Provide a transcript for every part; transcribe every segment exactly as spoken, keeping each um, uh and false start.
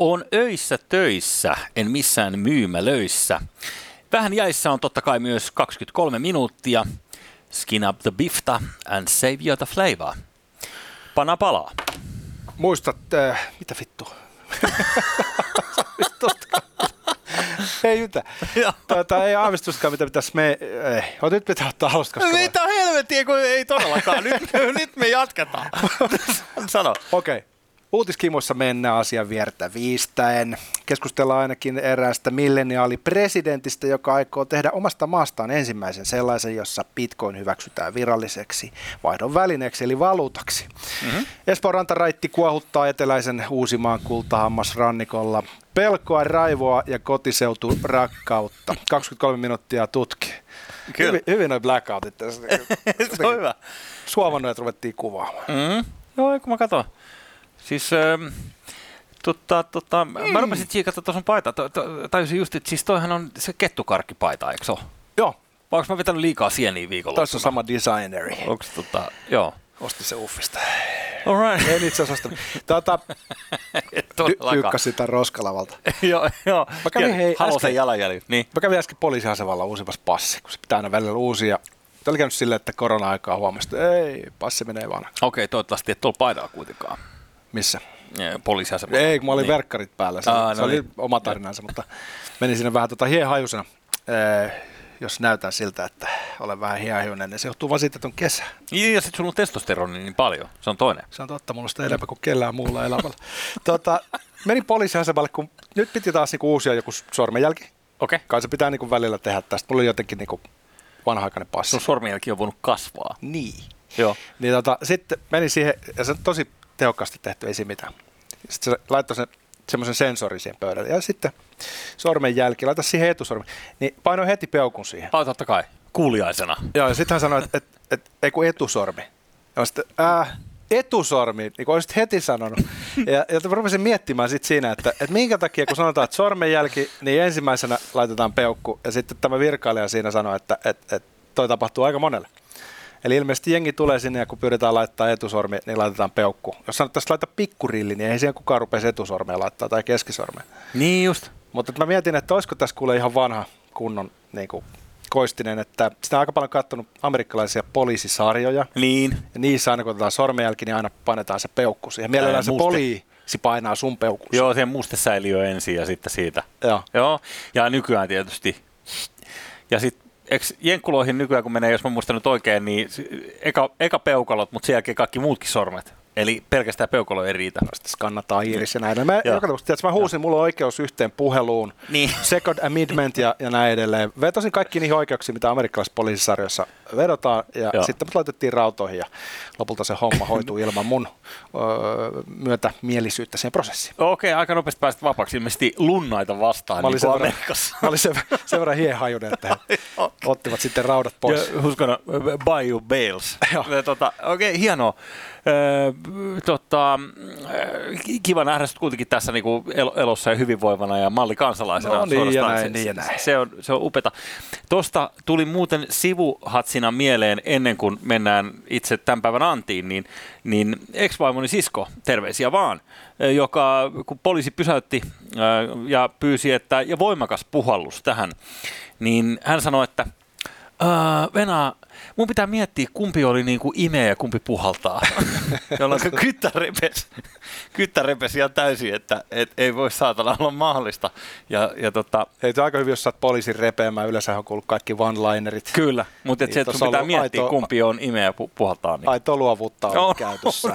On öissä töissä, en missään myymälöissä. Vähän jäissä on totta kai myös kaksikymmentäkolme minuuttia. Skin up the bifta and save you the flavor. Pana palaa. Muistat, äh, mitä vittu? Ei yhtä. Tuota, ei aavistuskaan, mitä pitäisi me... Ei. O, nyt pitää ottaa alusta. Mitä helvettiä, kun ei todellakaan. Nyt, nyt me jatketaan. Sano. Okei. Okay. Uutiskimuissa mennään asian viertä viistäen. Keskustellaan ainakin eräästä milleniaalipresidentistä, joka aikoo tehdä omasta maastaan ensimmäisen sellaisen, jossa bitcoin hyväksytään viralliseksi vaihdon välineeksi eli valuutaksi. Mm-hmm. Espoon rantaraitti kuohuttaa eteläisen Uusimaan kultahammasrannikolla. Pelkoa, raivoa ja kotiseutu rakkautta. kaksikymmentäkolme minuuttia tutki. Hyvin, hyvin noi blackoutit tässä. Se on hyvä. Suomannoja ruvettiin kuvaamaan. Mm-hmm. Joo, kun mä katson. Siis, ähm, tota, tota, mm. mä rupesin tsiikata tuossa paita. Tajusin just, että siis toihan on se kettukarkkipaita, eikö se ole? Joo. Vai onko mä vetänyt liikaa sieniä viikolla? Tässä on sama designeri. Onko tota, joo. Osti se Uffista. All right. En itse asiassa ostanut. Tuota, tyykkäsi sitä roskalavalta. Joo, joo. Mä kävin, hei, Halosen jalanjäljet. Niin. Mä kävin äsken poliisiasemalla uusimassa passi, kun se pitää aina välillä uusia. Tämä oli käynyt silleen, että korona-aikaa huomasi, että ei, passi menee vanhaksi. Okei, toivottavasti et tuolla paidalla kuitenkaan. Missä? Poliisiasemalla. Ei, kun mä olin niin. verkkarit päällä. Se, Aa, se no oli niin. oma tarinansa, mutta menin sinne vähän tota hiehajusena. Eh, jos näytän siltä, että olen vähän hiehajuinen, niin se johtuu vaan siitä, että on kesä. Ja sitten sulla on testosteroni niin paljon. Se on toinen. Se on totta, mulla on sitä enemmän kuin kellään muulla elämällä. tota, menin poliisiasemalle, kun nyt piti taas niinku uusia joku sormenjälki. Okei. Okay. Kai se pitää niinku välillä tehdä tästä. Mulla oli jotenkin niinku vanha-aikainen passi. Sun sormenjälki on voinut kasvaa. Niin. Joo. Niin tota, sitten menin siihen, ja se on tosi tehokkaasti tehty, ei siinä mitään. Sitten se laittoi sen, semmoisen sensorin siihen pöydälle, ja sitten sormenjälki, laita siihen etusormen, niin painoin heti peukun siihen. Ah, totta kai, kuuliaisena. Joo, ja sitten hän sanoi, että et, et, ei kun etusormi. Ja sitten, äh, etusormi, niin kuin olisit heti sanonut. Ja, ja mä rupesin miettimään sitten siinä, että, että minkä takia, kun sanotaan, että sormenjälki, niin ensimmäisenä laitetaan peukku, ja sitten tämä virkailija siinä sanoi, että, että, että toi tapahtuu aika monelle. Eli ilmeisesti jengi tulee sinne, ja kun pyritään laittaa etusormi, niin laitetaan peukku. Jos sanottaisiin laittaa pikkurilli, niin ei siihen kukaan rupesi etusormea laittaa tai keskisormea. Niin just. Mutta mä mietin, että olisiko tässä kuule ihan vanha kunnon niin kuin Koistinen, että sitä on aika paljon katsonut amerikkalaisia poliisisarjoja. Niin. Ja niissä aina kun otetaan sormenjälki, niin aina painetaan se peukku siihen. Mielellään se poliisi painaa sun peukku. Joo, siihen mustesäiliö ensin ja sitten siitä. Joo. Joo. Ja nykyään tietysti. Ja sitten eikö jenkkuloihin nykyään, kun menee, jos mä muistan nyt oikein, niin eka, eka peukalot, mutta sen jälkeen kaikki muutkin sormet. Eli pelkästään peukalo ei riitä. Sitten skannataan iiris ja näin. Mä, joka tapauksessa, mä huusin, mulla on oikeus yhteen puheluun, niin. Second Amendment ja, ja näin edelleen. Vetosin kaikki niihin oikeuksiin, mitä amerikkalaisissa poliisisarjoissa vedotaan, ja Joo. sitten mut laitettiin rautoihin, ja lopulta se homma hoituu ilman mun öö, myötämielisyyttä siihen prosessiin. Okei, aika nopeasti pääsit vapaaksi. Ilmeisesti lunnaita vastaan, mä niin kuin Amerikassa. Mä olin sen, sen verran hiehajunen, että he ottivat sitten raudat pois. Huskona, Bayou Bales. tota, Okei, okay, hienoa. Öö, tota, kiva nähdä sut kuitenkin tässä niinku elossa ja hyvinvoivana ja mallikansalaisena. No niin ja näin, niin ja näin. Se on, se on upeata. Tuosta tuli muuten sivuhatsina mieleen ennen kuin mennään itse tämän päivän antiin, niin, niin ex-vaimoni sisko, terveisiä vaan, joka kun poliisi pysäytti ja pyysi, että ja voimakas puhallus tähän, niin hän sanoi, että Venä, mun pitää miettiä, kumpi oli niin kuin imeä ja kumpi puhaltaa, jolloin kyttä repesi, kyttä repesi ihan täysin, että et ei voi saatana olla mahdollista. Ja, ja tota, hei, se on aika hyvin, jos sä oot poliisin repeämään, yleensä on kuullut kaikki one-linerit. Kyllä, mutta niin, se, että sun pitää miettiä, aito, kumpi on imeä ja pu- puhaltaa. Niin. Aito luovuutta on no, käytössä.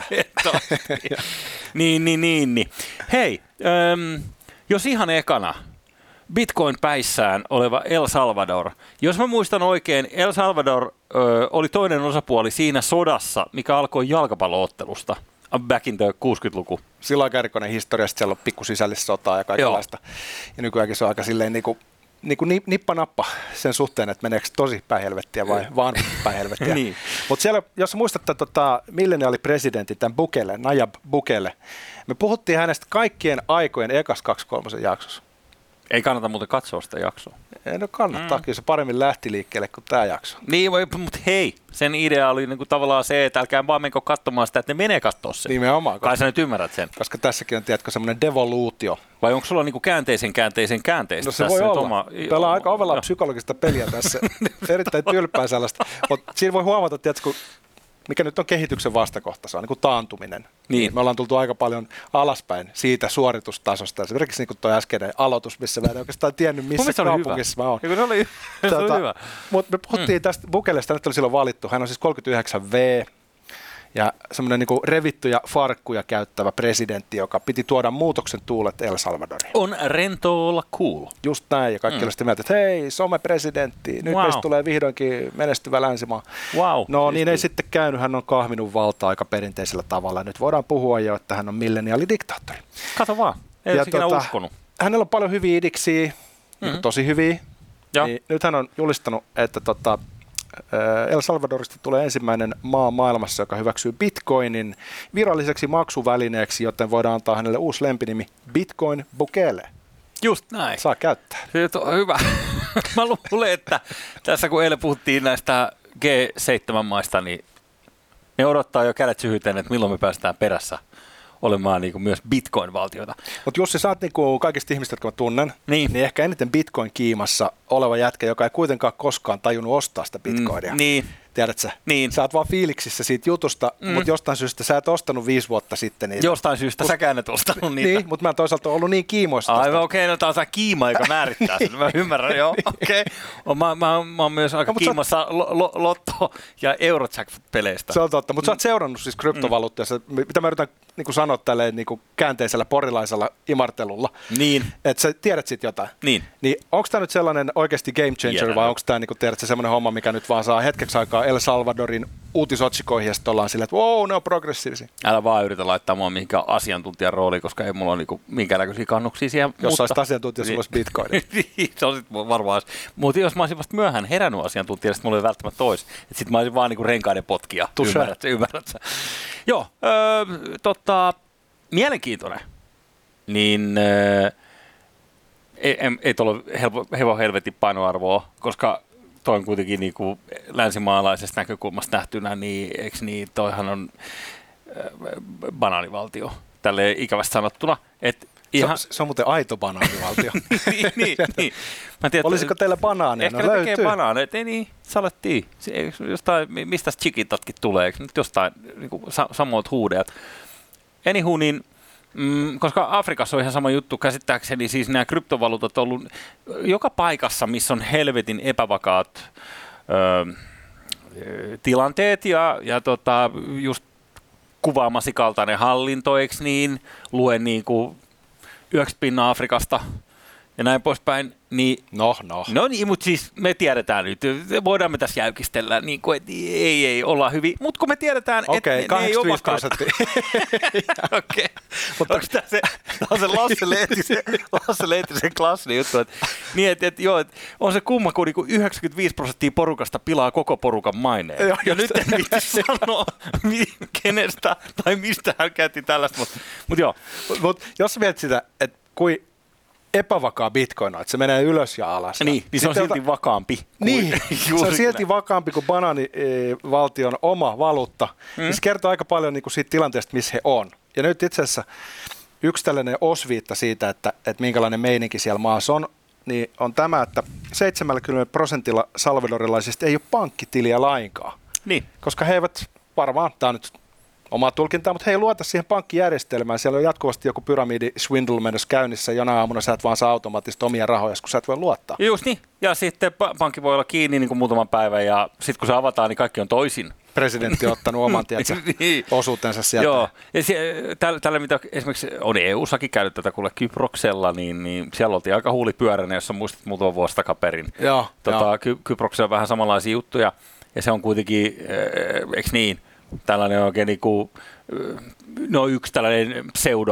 niin, niin, niin, niin. Hei, äm, jos ihan ekana, Bitcoin päissään oleva El Salvador. Jos mä muistan oikein, El Salvador ö, oli toinen osapuoli siinä sodassa, mikä alkoi jalkapalloottelusta back in the kuusikymmentäluku. Silloin aika erikoinen historia, siellä on pikkusisällissotaa ja kaikenlaista. Joo. Ja nykyäänkin se on aika silleen niin kuin, niin kuin nippa-nappa sen suhteen, että meneekö tosi päin vai vaan päin niin. Mutta siellä, jos muistatte tota, milleniaalipresidentti, tämän Bukele, Nayib Bukele, me puhuttiin hänestä kaikkien aikojen ekas kaksi kolmosen jaksossa. Ei kannata muuten katsoa sitä jaksoa. Ei no kannattaa, mm. kyllä se paremmin lähti liikkeelle kuin tämä jakso. Niin, mutta hei, sen idea oli niinku tavallaan se, että älkää vaan menkö katsomaan sitä, että ne menee katsoa sen. Nimenomaan. Kai sä nyt ymmärrät sen. Koska tässäkin on, tiedätkö, semmoinen devoluutio. Vai onko sulla niinku käänteisen käänteisen käänteistä? No se tässä voi olla. Oma... Pelaa aika ovella psykologista peliä tässä. Erittäin tylppää sellaista. Mutta siinä voi huomata, tiedätkö, mikä nyt on kehityksen vastakohta, se on niin kuin taantuminen. Niin. Me ollaan tultu aika paljon alaspäin siitä suoritustasosta. Esimerkiksi niin kuin tuo äskeinen aloitus, missä mä en oikeastaan tiennyt, missä kaupungissa mä oon. Se oli, se tota, oli hyvä. Mutta me puhuttiin mm. tästä Bukelesta, nyt oli silloin valittu. Hän on siis kolmekymmentäyhdeksän vuotias ja semmoinen niin kuin revittyjä farkkuja käyttävä presidentti, joka piti tuoda muutoksen tuulet El Salvadoriin. On rento olla cool. Just näin, ja kaikki mm. oli sitä mieltä, että hei, somepresidentti, nyt wow. meistä tulee vihdoinkin menestyvä länsimaa. Wow. No niin ei sitten käynyt, hän on kahminut valtaa aika perinteisellä tavalla. Nyt voidaan puhua jo, että hän on milleniaalidiktaattori. Kato vaan, ei olisi ikinä uskonut. Hänellä on paljon hyviä idiksiä, mm-hmm. niin tosi hyviä. Niin nyt hän on julistanut, että tota, El Salvadorista tulee ensimmäinen maa maailmassa, joka hyväksyy bitcoinin viralliseksi maksuvälineeksi, joten voidaan antaa hänelle uusi lempinimi Bitcoin Bukele. Just näin. Saa käyttää. Se on hyvä. Mä luulen, että tässä kun eilen puhuttiin näistä G seitsemän maista, niin ne odottaa jo kädet syhyyteen, että milloin me päästään perässä olemaan niin kuin myös Bitcoin-valtioita. Mutta Jussi, sä oot niin kuin kaikista ihmistä, jotka mä tunnen, niin. niin ehkä eniten Bitcoin-kiimassa oleva jätkä, joka ei kuitenkaan koskaan tajunnut ostaa sitä Bitcoinia. Mm, niin. Tiedät sä? Niin. Sä oot vaan fiiliksissä siitä jutusta, mm. mutta jostain syystä sä et ostanut viisi vuotta sitten niitä. Jostain syystä Kus... säkään et ostanut niitä. Niin, mutta mä en toisaalta ollut niin kiimoista. Aivan okei, okay, no tää on se kiima, joka määrittää sen. Mä ymmärrän, joo. Okei. Okay. Mä, mä, mä oon myös aika no, kiimassa oot... lo, lo, lotto- ja Eurojackpot-peleistä. Se on totta, mutta mm. sä oot seurannut siis kryptovaluuttia, mm. mitä mä yritän niin kuin sanoa tälleen niin kuin käänteisellä porilaisella imartelulla. Niin. Että sä tiedät sit jotain. Niin. Niin onko tää nyt sellainen oikeasti game changer yeah, vai onko tää niin kuin tiedät sä semmoinen homma, mikä nyt vaan saa hetkeksi aikaa El Salvadorin uutisotsikoihin ja sitten ollaan silleen, että wow, ne on progressiivisia. Älä vaan yritä laittaa mua mihinkään asiantuntijan rooliin, koska ei mulla ole niinku minkäännäköisiä kannuksia siihen. Jos mutta... olisit asiantuntija, sulla olisi bitcoin. Niin, se olisi varmaan. Mutta jos mä olisin vasta myöhään herännyt asiantuntija, sitten mulla ei välttämättä tois. Sitten mä olisin vaan niinku renkaiden potkia. Ymmärrät sä, ymmärrät sä. Joo, öö, tota, mielenkiintoinen. Niin öö, ei, ei tuolla hevon helvetin painoarvoa, koska toi on kuitenkin niin kuin länsimaalaisesta näkökulmasta nähtynä, niin eikö niin, toihan on äh, banaanivaltio, tälleen ikävästi sanottuna. Et ihan... se, on, se on muuten aito banaanivaltio. niin, niin, niin. Mä tiedän, olisiko teillä banaaneja? Ehkä no, ne tekee banaaneja, ei niin, salettiin. Jostain, mistä chikitatkin tulee, eikö nyt jostain niin kuin sa- samoilta huudeat. Anywho, niin Mm, koska Afrikassa on ihan sama juttu, käsittääkseni siis nämä kryptovaluutat on ollut joka paikassa, missä on helvetin epävakaat ö, tilanteet ja, ja tota, just kuvaamasi kaltainen hallinto, eikö niin, luen niin kuin yhdeksän pinnaa Afrikasta ja näin poispäin. Niin, no, no. No niin, mutta siis me tiedetään nyt, voidaan me tässä jäykistellä, niin kuin, että ei, ei, ollaan hyvin, mutta kun me tiedetään, okay, että ne, ne ei ole vakaita. Okei, mutta onko tämä se, on se Lasse Lehtisen, Lasse Lehtisen klassinen juttu, että, niin, että, että, joo, että on se kumma, kun niin yhdeksänkymmentäviisi prosenttia porukasta pilaa koko porukan maineen. Ja, ja nyt en viitti sanoa, kenestä tai mistä hän käytti tällaista, mutta, mutta joo. Mut, jos mietit sitä, että kui epävakaa bitcoin on, että se menee ylös ja alas. Niin, niin se on silti ota... vakaampi. Niin, se on silti vakaampi kuin banaanivaltion e, oma valuutta. Mm. Se kertoo aika paljon niin kuin siitä tilanteesta, missä he on. Ja nyt itse asiassa yksi tällainen osviitta siitä, että, että minkälainen meininki siellä maassa on, niin on tämä, että seitsemänkymmentä prosentilla salvadorilaisista ei ole pankkitiliä lainkaan. Niin. Koska he eivät varmaan, tämä on nyt omaa tulkintaa, mutta he ei luota siihen pankkijärjestelmään. Siellä on jatkuvasti joku pyramidi swindle menossa käynnissä. Jonain aamuna sä et vaan saa automaattisesti omia rahoja, kun sä et voi luottaa. Just niin. Ja sitten pankki voi olla kiinni niin kuin muutaman päivän ja sitten kun se avataan, niin kaikki on toisin. Presidentti on ottanut oman tietsä, niin. osuutensa sieltä. Joo. Ja sie, tällä, tällä, mitä esimerkiksi on E U-sakin käynyt tätä kuule Kyproksella, niin, niin siellä oltiin aika huulipyöränä, jos muistat muutama vuosi takaperin. Joo, tota, jo. Ky- Kyproksella on vähän samanlaisia juttuja ja se on kuitenkin, äh, eikö niin, tällainen oikein niin kuin, no yksi tällainen pseudo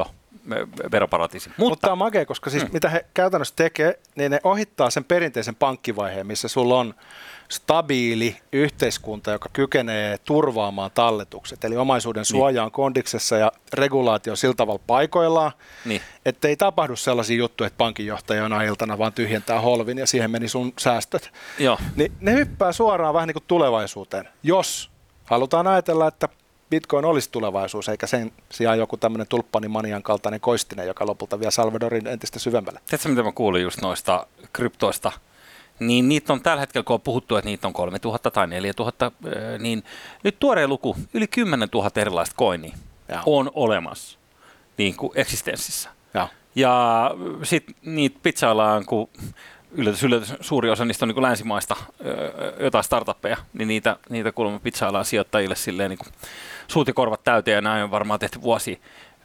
veroparatiisi. Mutta, Mutta tämä on makea, koska siis mm. mitä he käytännössä tekee, niin ne ohittaa sen perinteisen pankkivaiheen, missä sulla on stabiili yhteiskunta, joka kykenee turvaamaan talletukset. Eli omaisuuden suoja on niin. kondiksessa ja regulaatio sillä tavalla paikoillaan, niin. että ei tapahdu sellaisia juttuja, että pankinjohtaja jonain iltana vaan tyhjentää holvin ja siihen meni sun säästöt. Joo. Niin ne hyppää suoraan vähän niin kuin tulevaisuuteen, jos halutaan ajatella, että Bitcoin olisi tulevaisuus, eikä sen sijaan joku tämmöinen tulppanimanian kaltainen koistinen, joka lopulta vie Salvadorin entistä syvemmälle. Tiedätkö, mitä mä kuulin just noista kryptoista? Niin niitä on tällä hetkellä, kun on puhuttu, että niitä on kolmetuhatta tai neljätuhatta, niin nyt tuoreen luku, yli kymmenentuhatta erilaista coinia ja. on olemassa niin kuin eksistenssissä. Ja, ja sitten niitä pitsaillaan, kun yllätys, yllätys, suuri osa niistä on niin kuin länsimaista jotain startuppeja, niin niitä, niitä kuulemma pitsaillaan sijoittajille silleen niin kuin suut ja korvat täyteen, ja näin on varmaan tehty vuosia.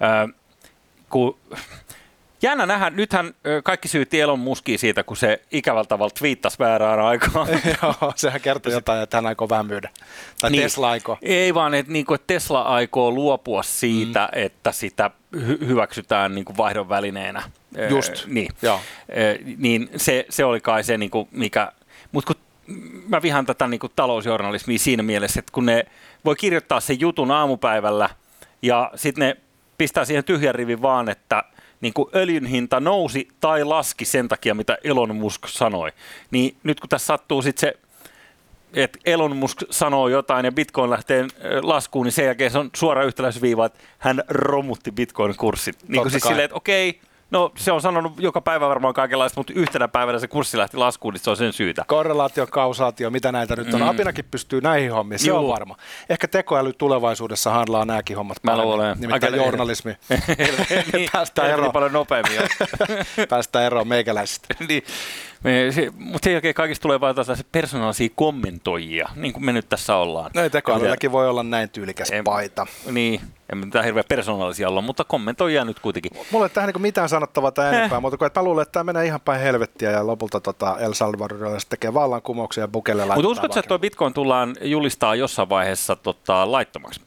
Kun jännä nähdä, nythän kaikki syytti Elon Muskia siitä, kun se ikävällä tavalla twiittasi väärään aikaan. Joo, sehän kertoo jotain, että hän aikoo vähän myydä. Tai niin, Tesla aikoo. Ei vaan, että, niin kuin, että Tesla aikoo luopua siitä, mm. että sitä hy- hyväksytään niin kuin vaihdon välineenä. Just, niin. Joo. Niin se, se oli kai se, niin kuin mikä. Mutta kun mä vihaan tätä niin kuin talousjournalismia siinä mielessä, että kun ne voi kirjoittaa sen jutun aamupäivällä ja sitten ne pistää siihen tyhjän rivin vaan, että niin kuin öljyn hinta nousi tai laski sen takia, mitä Elon Musk sanoi. Niin nyt kun tässä sattuu sitten se, että Elon Musk sanoo jotain ja Bitcoin lähtee laskuun, niin sen jälkeen se on suora yhtäläisyysviiva, että hän romutti Bitcoin-kurssin. Niin kuin siis silleen, että okei, no se on sanonut joka päivä varmaan kaikenlaista, mutta yhtenä päivänä se kurssi lähti laskuun, niin se on sen syytä. Korrelaatio, kausaatio, mitä näitä nyt on. Mm. Apinakin pystyy näihin hommiin, se Juu. on varma. Ehkä tekoäly tulevaisuudessa handlaa nämäkin hommat paremmin. Nimittäin Aika journalismi. niin, Päästään eroon. paljon nopeammin. Päästään eroon meikäläisistä. niin. Mutta sen jälkeen kaikista tulee vain tällaisia persoonallisia kommentoijia, niin kuin me nyt tässä ollaan. No tekoälylläkin voi olla näin tyylikäs en, paita. Niin, en mitään hirveän persoonallisia olla, mutta kommentoijia nyt kuitenkin. Mulla ei tähän niin mitään sanottavaa tai enempää, eh. mutta kun, että mä luulen, että tämä menee ihan päin helvettiä ja lopulta tota El Salvadorilla tekee vallankumouksia ja Bukele laittaa. Mutta uskotko, että tuo Bitcoin tullaan julistaa jossain vaiheessa tota, laittomaksi?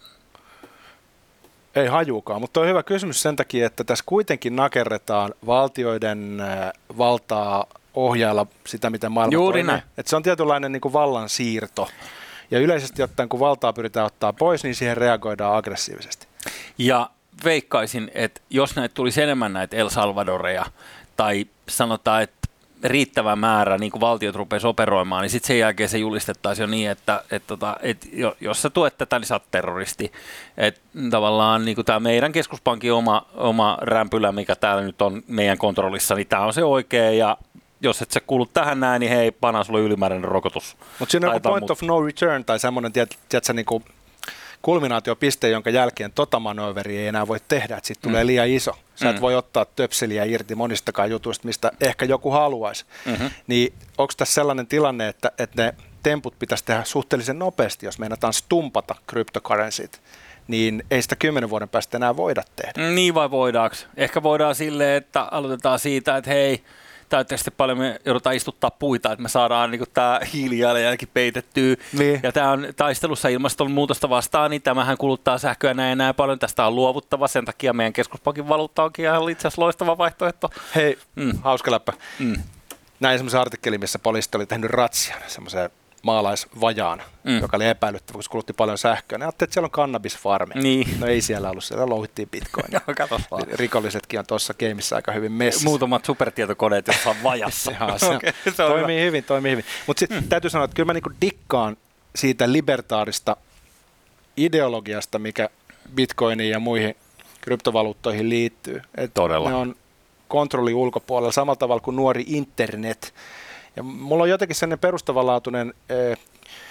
Ei hajuukaan, mutta on hyvä kysymys sen takia, että tässä kuitenkin nakerretaan valtioiden valtaa ohjailla sitä, miten maailma Juuri toimii. Että se on tietynlainen niin kuin vallan siirto. Ja yleisesti ottaen, kun valtaa pyritään ottaa pois, niin siihen reagoidaan aggressiivisesti. Ja veikkaisin, että jos näitä tulisi enemmän näitä El Salvadoreja, tai sanotaan, että riittävä määrä niin kuin valtiot rupeaisi operoimaan, niin sitten sen jälkeen se julistettaisiin jo niin, että, että, että, että jos sä tuet tätä, niin sä oot terroristi. Että tavallaan niin kuin tämä meidän keskuspankin oma, oma rämpylä, mikä täällä nyt on meidän kontrollissa, niin tämä on se oikea, ja jos et sä kuulu tähän näin, niin hei, panaa sulle ylimääräinen rokotus. Mutta siinä on joku point of no return tai semmoinen, tiedätkö, niin kuin kulminaatiopiste, jonka jälkeen tota manööveriä ei enää voi tehdä, että siitä tulee mm. liian iso. Sä et mm. voi ottaa töpseliä irti monistakaan jutuista, mistä ehkä joku haluaisi. Mm-hmm. Niin onko tässä sellainen tilanne, että, että ne temput pitäisi tehdä suhteellisen nopeasti, jos meinataan stumpata cryptocurrencyt, niin ei sitä kymmenen vuoden päästä enää voida tehdä. Niin vai voidaanko? Ehkä voidaan silleen, että aloitetaan siitä, että hei, täytyy paljon me joudutaan istuttaa puita, että me saadaan niin tämä hiilijalanjälki peitettyä. Niin. Ja tämä on taistelussa ilmastonmuutosta vastaan, niin tämähän kuluttaa sähköä näin ja näin paljon. Tästä on luovuttava, sen takia meidän keskuspankin valuutta onkin ihan itse asiassa loistava vaihtoehto. Hei, mm. hauska läppä. Mm. Näin semmoisen artikkelin, missä poliisit oli tehnyt ratsian, semmoisen maalaisvajaan, mm. joka oli epäilyttävä, kun se kulutti paljon sähköä. Ne ajattelin, että siellä on kannabisfarmi. Niin. No ei siellä ollut, siellä louhittiin bitcoinia. Rikollisetkin on tuossa gameissa aika hyvin messissä. Muutamat supertietokoneet, jotka on vajassa. Jaa, se, okay, se toimii hyvä. hyvin, toimii hyvin. Mutta sitten mm. täytyy sanoa, että kyllä mä niinku dikkaan siitä libertaarista ideologiasta, mikä bitcoiniin ja muihin kryptovaluuttoihin liittyy. Et Todella. Ne on kontrolli ulkopuolella samalla tavalla kuin nuori internet. Ja mulla on jotenkin sellainen perustavanlaatuinen ää, ää,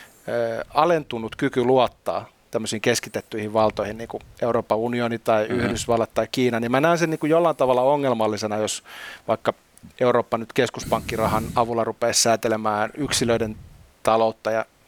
alentunut kyky luottaa tämmöisiin keskitettyihin valtoihin, niin kuin Euroopan unioni tai mm-hmm. Yhdysvallat tai Kiina, niin mä näen sen niin kuin jollain tavalla ongelmallisena, jos vaikka Eurooppa nyt keskuspankkirahan avulla rupeaa säätelemään yksilöiden taloutta ja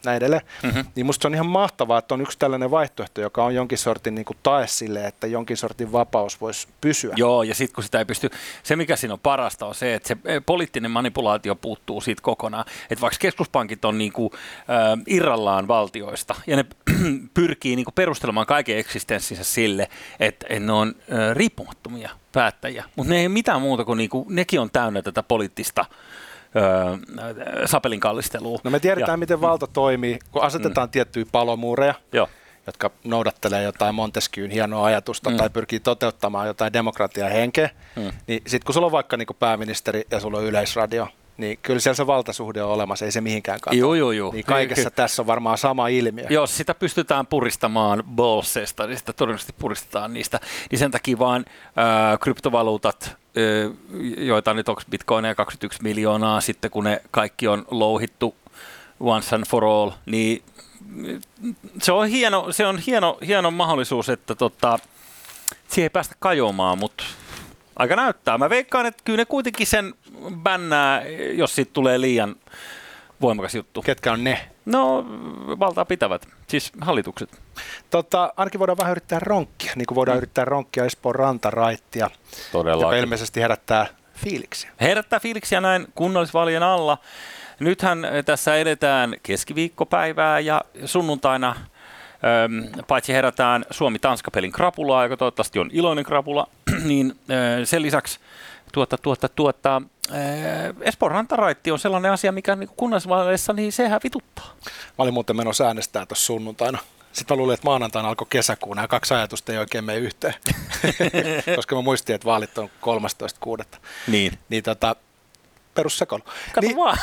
näin edelleen. Mm-hmm. Niin musta se on ihan mahtavaa, että on yksi tällainen vaihtoehto, joka on jonkin sortin niin kuin tae sille, että jonkin sortin vapaus voisi pysyä. Joo, ja sitten kun sitä ei pysty, se mikä siinä on parasta on se, että se poliittinen manipulaatio puuttuu siitä kokonaan. Että vaikka keskuspankit on niinku, äh, irrallaan valtioista, ja ne pyrkii niinku perustelemaan kaiken eksistenssinsä sille, että et ne on äh, riippumattomia päättäjiä, mutta ne ei mitään muuta kuin niinku, nekin on täynnä tätä poliittista Öö, sapelin kallistelua. No me tiedetään, ja, miten valta toimii, kun asetetaan mm. tiettyjä palomuureja, Joo. jotka noudattelee jotain Montesquieun hienoa ajatusta mm. tai pyrkii toteuttamaan jotain demokratian henkeä, mm. niin sitten kun sulla on vaikka niin kuin pääministeri ja sulla on Yleisradio, niin kyllä siellä se valtasuhde on olemassa, ei se mihinkään katoa. Joo, joo, joo. Niin kaikessa Ky- tässä on varmaan sama ilmiö. Jos sitä pystytään puristamaan bolsseista, niin sitä todennäköisesti puristetaan niistä, niin sen takia vaan äh, kryptovaluutat, äh, joita nyt onko bitcoineja kaksikymmentäyksi miljoonaa, sitten kun ne kaikki on louhittu once and for all, niin se on hieno, se on hieno, hieno mahdollisuus, että tota, siihen ei päästä kajoamaan, mutta aika näyttää. Mä veikkaan, että kyllä ne kuitenkin sen bännää, jos siitä tulee liian voimakas juttu. Ketkä on ne? No, valtaa pitävät, siis hallitukset. Tota, ainakin voidaan vähän yrittää ronkkia, niin kuin voidaan mm. yrittää ronkkia Espoon rantaraittia, joka ilmeisesti herättää fiiliksiä. Herättää fiiliksiä näin kunnallisvaalien alla. Nythän tässä edetään keskiviikkopäivää ja sunnuntaina paitsi herätään Suomi-Tanska-pelin krapulaa, joka toivottavasti on iloinen krapula, niin sen lisäksi tuota, tuota, tuota, Espoon rantaraitti on sellainen asia, mikä niin kunnallisvaaleissa, niin sehän vituttaa. Mä olin muuten menossa äänestää tuossa sunnuntaina. Sitten mä luulin, että maanantaina alkoi kesäkuun. Nämä kaksi ajatusta ei oikein mene yhteen, koska mä muistin, että vaalit on kolmastoista kuudetta Niin. Niin tota, perussekoilu. Kato niin, vaan.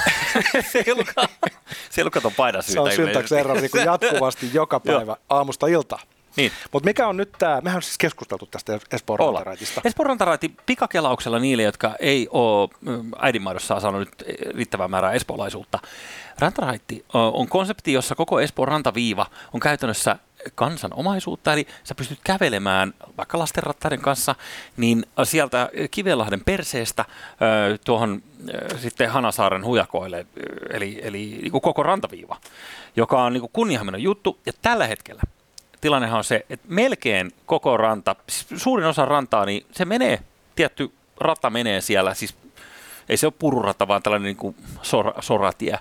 Se ei kato painasyytä. Se on syntaksi niin jatkuvasti joka päivä aamusta iltaan. Niin. Mutta mikä on nyt tämä, mehän on siis keskusteltu tästä Espoon rantaraitista. Espoon rantaraitti pikakelauksella niille, jotka ei ole äidinmaidossaan saanut nyt riittävää määrää espoolaisuutta. Rantaraitti on konsepti, jossa koko Espoon rantaviiva on käytännössä kansan omaisuutta, eli sä pystyt kävelemään vaikka lastenrattaiden kanssa, niin sieltä Kivenlahden perseestä tuohon sitten Hanasaaren hujakoille, eli, eli niin kuin koko rantaviiva, joka on niin kuin kunnianhimoinen juttu, ja tällä hetkellä tilannehan on se, että melkein koko ranta, siis suurin osa rantaa, niin se menee, tietty rata menee siellä, siis ei se ole pururata, vaan tällainen niin kuin sor, soratie,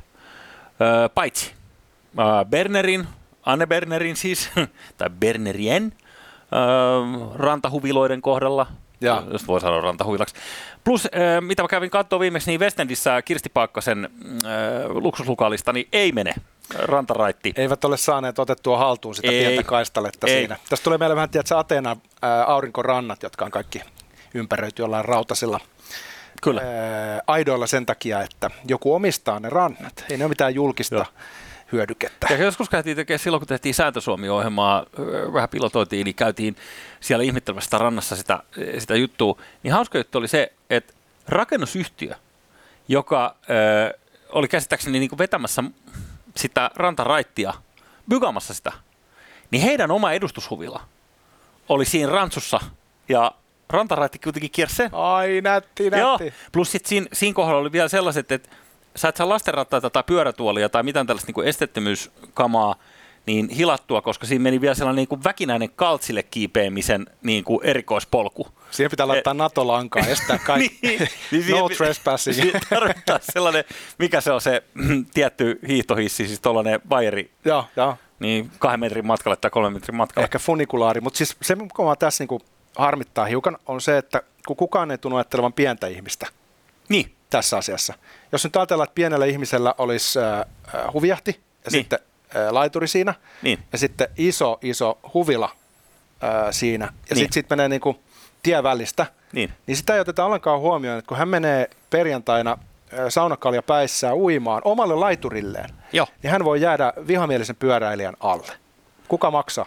öö, paitsi öö, Bernerin, Anne Bernerin siis, tai Bernerien öö, rantahuviloiden kohdalla, ja. Jos voi sanoa rantahuvilaksi. Plus, öö, mitä mä kävin katsoa viimeksi, niin Westendissä Kirsti Paakkasen öö, luksuslukaalista, niin ei mene rantaraitti. Eivät ole saaneet otettua haltuun sitä ei, pientä kaistaletta ei. Siinä. Tästä tulee meille vähän, tiedätkö, Atenan ää, aurinkorannat, jotka on kaikki ympäröity jollain rautasilla Kyllä. Ää, aidoilla sen takia, että joku omistaa ne rannat. Ei ne ole mitään julkista Joo. hyödykettä. Ja joskus käytiin tekemään, silloin kun tehtiin Sääntö-Suomi-ohjelmaa, vähän pilotoitiin, niin käytiin siellä ihmettelemässä rannassa sitä, sitä juttua. Niin hauska juttu oli se, että rakennusyhtiö, joka äh, oli käsittääkseni niin kuin vetämässä sitä rantaraittia, bygaamassa sitä, niin heidän oma edustushuvila oli siinä rantsussa ja rantaraitti kuitenkin kiersi sen. Ai nätti, nätti. Joo. Plus sitten siinä, siinä kohdalla oli vielä sellaiset, että sä et saa lastenrattaita tai pyörätuolia tai mitään tällaista niin kuin esteettömyyskamaa niin hilattua, koska siinä meni vielä sellainen niin kuin väkinäinen kaltsille kiipeämisen niin kuin erikoispolku. Siihen pitää laittaa NATO-lankaa, estää kaikki. niin, niin no trespassing. Siihen tarvitaan sellainen, mikä se on se tietty hiihtohissi, siis tuollainen vajeri. Joo, joo. Niin kahden metrin matkalle tai kolmen metrin matkalle. Ehkä funikulaari, mutta siis se, mikä mä tässä niin kuin harmittaa hiukan, on se, että kun kukaan ei tunnu ajattelevan pientä ihmistä niin. tässä asiassa. Jos nyt ajatellaan, että pienellä ihmisellä olisi äh, huvijahti ja niin. sitten äh, laituri siinä niin. ja sitten iso, iso huvila äh, siinä ja niin. sitten sit menee niin kuin tien välistä, niin. niin sitä ei oteta ollenkaan huomioon, että kun hän menee perjantaina äh, saunakalja päissään uimaan omalle laiturilleen, Joo. niin hän voi jäädä vihamielisen pyöräilijän alle. Kuka maksaa?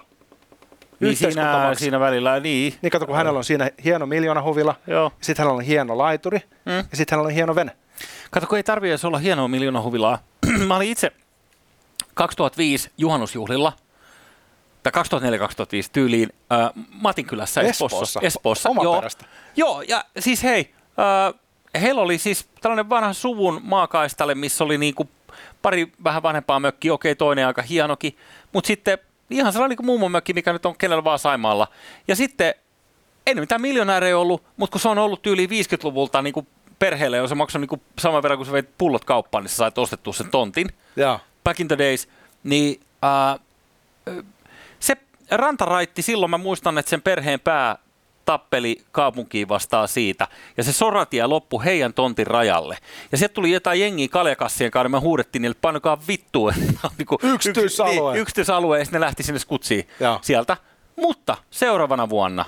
Niin siinä, siinä välillä, niin. Niin kato, kun hänellä on siinä hieno miljoonahuvila, ja sitten hänellä on hieno laituri, mm. ja sitten hänellä on hieno vene. Kato, kun ei tarvitse edes olla hienoa miljoonahuvilaa. Mä olin itse kaksituhattaviisi juhannusjuhlilla, tai kaksituhattaneljä kaksituhattaviisi tyyliin, äh, Matinkylässä Espoossa. Espoossa? Espoossa. Oma Joo. perästä. Joo, ja siis hei, äh, heillä oli siis tällainen vanha suvun maakaistalle, missä oli niinku pari vähän vanhempaa mökkiä, okei, toinen aika hienokin, mutta sitten ihan sellainen niin mummon mökki, mikä nyt on kenellä vaan Saimaalla. Ja sitten ei mitään miljonäärejä ollut, mutta kun se on ollut yli viisikymmentäluvulta niin kuin perheelle, ja se maksoi niin kuin saman verran, kun sä veit pullot kauppaan, niin sä sait ostettua sen tontin. Ja. Back in the days, niin äh, se rantaraitti silloin, mä muistan, että sen perheen pää tappeli kaupunkiin vastaan siitä, ja se soratie loppui heidän tontin rajalle. Ja sieltä tuli jotain jengiä kaljakassien kanssa, me huudettiin niille, painokaa vittua. niin yksityisalue. Yks, yksityisalue, ja sitten ne lähti sinne skutsiin ja. sieltä. Mutta seuraavana vuonna,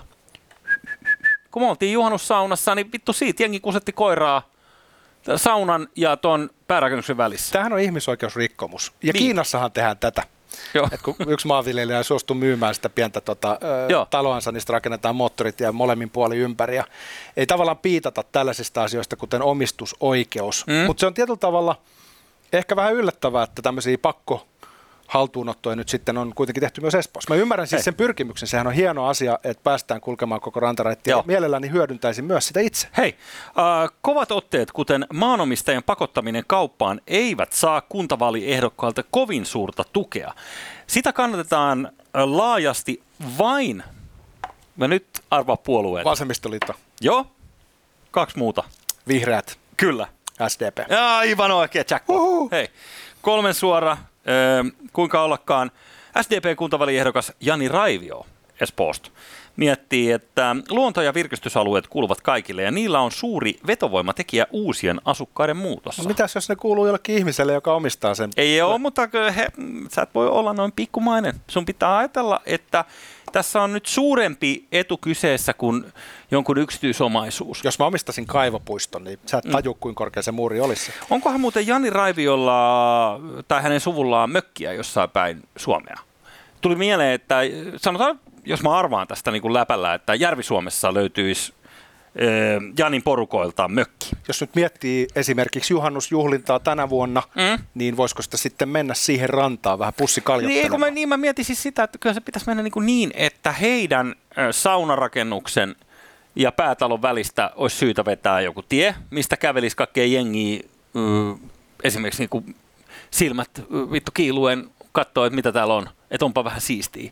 kun me oltiin juhannussaunassa, niin vittu siitä jengi kusetti koiraa saunan ja ton päärakennuksen välissä. Tämähän on ihmisoikeusrikkomus. Ja niin. Kiinassahan tehdään tätä. Et kun yksi maanviljelijä suostui myymään sitä pientä tota, ö, taloansa, niin rakennetaan moottorit ja molemmin puoli ympäri. Ja ei tavallaan piitata tällaisista asioista, kuten omistusoikeus. Mm. Mutta se on tietyllä tavalla ehkä vähän yllättävää, että tämmöisiä pakko haltuunottoja nyt sitten on kuitenkin tehty myös Espoossa. Mä ymmärrän siis Hei. sen pyrkimyksen. Sehän on hieno asia, että päästään kulkemaan koko rantaraittia. Mielelläni hyödyntäisin myös sitä itse. Hei, äh, kovat otteet, kuten maanomistajien pakottaminen kauppaan, eivät saa kuntavaaliehdokkailta kovin suurta tukea. Sitä kannatetaan laajasti vain, mä nyt arvaa puolueet. Vasemmistoliitto. Joo, kaksi muuta. Vihreät. Kyllä. S D P. Aivan oikein, jackpot. Uhuhu. Hei, kolmen suora. Öö, kuinka ollakaan S D P-kuntavaliehdokas Jani Raivio Espoosta miettii, että luonto- ja virkistysalueet kuuluvat kaikille ja niillä on suuri vetovoimatekijä uusien asukkaiden muutossa. No mitäs jos ne kuuluu jollekin ihmiselle, joka omistaa sen? Ei ole, mutta he, sä et voi olla noin pikkumainen. Sun pitää ajatella, että tässä on nyt suurempi etu kyseessä kuin jonkun yksityisomaisuus. Jos mä omistasin kaivopuiston, niin sä et taju, mm. kuinka korkea se muuri olisi. Onkohan muuten Jani Raiviolla tai hänen suvullaan mökkiä jossain päin Suomea? Tuli mieleen, että sanotaan, jos mä arvaan tästä niin kuin läpällä, että Järvi-Suomessa löytyisi e, Janin porukoilta mökki. Jos nyt miettii esimerkiksi juhannusjuhlintaa tänä vuonna, mm. niin voisiko sitä sitten mennä siihen rantaan vähän pussikalljottelemaan? Niin, mä, niin mä mietin siis sitä, että kyllä se pitäisi mennä niin, kuin niin että heidän saunarakennuksen ja päätalon välistä olisi syytä vetää joku tie, mistä kävelisi kaikkea jengiä, esimerkiksi niin kuin silmät vittu kiiluen katsoa, että mitä täällä on, että onpa vähän siistiä.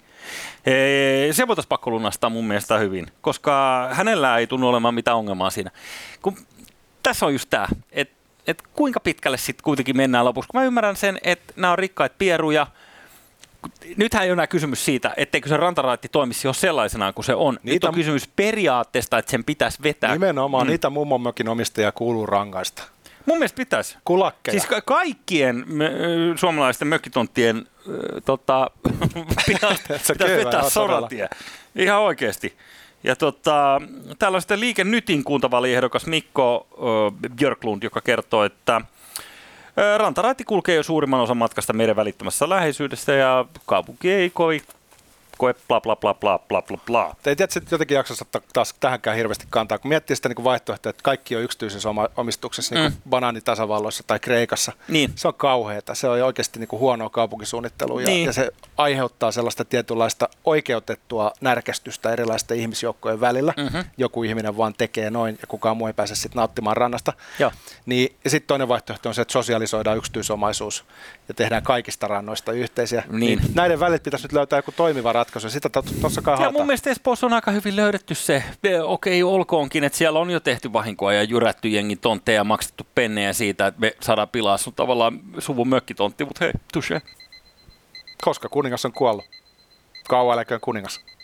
Se voitaisiin pakko lunastaa mun mielestä hyvin, koska hänellä ei tunnu olemaan mitään ongelmaa siinä. Kun tässä on just tämä, että et kuinka pitkälle sitten kuitenkin mennään lopuksi. Kun mä ymmärrän sen, että nämä on rikkaita pieruja. Nythän ei ole enää kysymys siitä, etteikö se rantaraitti toimisi jo sellaisenaan kuin se on. Niitä, Nyt on kysymys periaatteesta, että sen pitäisi vetää. Nimenomaan mm. niitä mummonmökin omistajia kuuluu rangaista. Mun mielestä pitäisi. Kulakkeja. Siis ka- kaikkien me, suomalaisten mökkitonttien äh, tota, pitäisi vetää soratie. Ihan oikeasti. Ja tota, täällä on sitten Liike Nytin kuntavaliehdokas Mikko äh, Björklund, joka kertoo, että äh, rantaraitti kulkee jo suurimman osan matkasta meren välittömässä läheisyydessä ja kaupunki ei kovin koe bla bla bla bla bla bla bla. Te ei tiedä, että jotenkin jaksossa ottaa taas tähänkään hirveästi kantaa, kun miettii sitä niin vaihtoehtoa, että kaikki on yksityisessä omistuksessa, niin kuin mm. banaanitasavalloissa tai Kreikassa. Niin. Se on kauheata. Se on oikeasti niin kuin huonoa kaupunkisuunnittelua ja, niin. ja se aiheuttaa sellaista tietynlaista oikeutettua närkästystä erilaisten ihmisjoukkojen välillä. Mm-hmm. Joku ihminen vaan tekee noin ja kukaan muu ei pääse sitten nauttimaan rannasta. Ja, niin, ja sitten toinen vaihtoehto on se, että sosialisoidaan yksityisomaisuus ja tehdään kaikista rannoista yhteisiä. Niin. Niin näiden välit pitäisi nyt löytää joku toimiva ratkaisu. Sitä tuossa kai ja mun mielestä Espoossa on aika hyvin löydetty se, okei okay, olkoonkin, että siellä on jo tehty vahinkoa ja jyrätty jengin tontteja ja maksettu pennejä siitä, että me saadaan pilaa sun tavallaan suvun mökkitontti, mutta hei, touché. Koska kuningas on kuollut. Kauan eläköön kuningas.